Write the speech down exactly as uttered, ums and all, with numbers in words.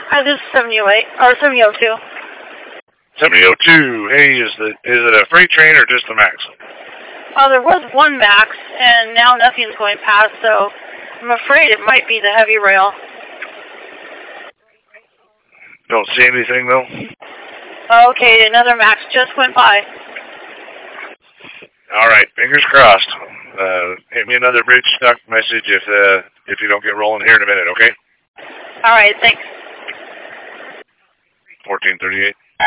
Hi, this is seventy oh eight, or seventy oh two. seventy oh two, hey, is, the, is it a freight train or just a Max? Oh, there was one Max, and now nothing's going past, so I'm afraid it might be the heavy rail. Don't see anything, though? Okay, another Max just went by. All right, fingers crossed. Uh, hit me another bridge stuck message if uh, if you don't get rolling here in a minute, okay? All right, thanks. fourteen thirty-eight.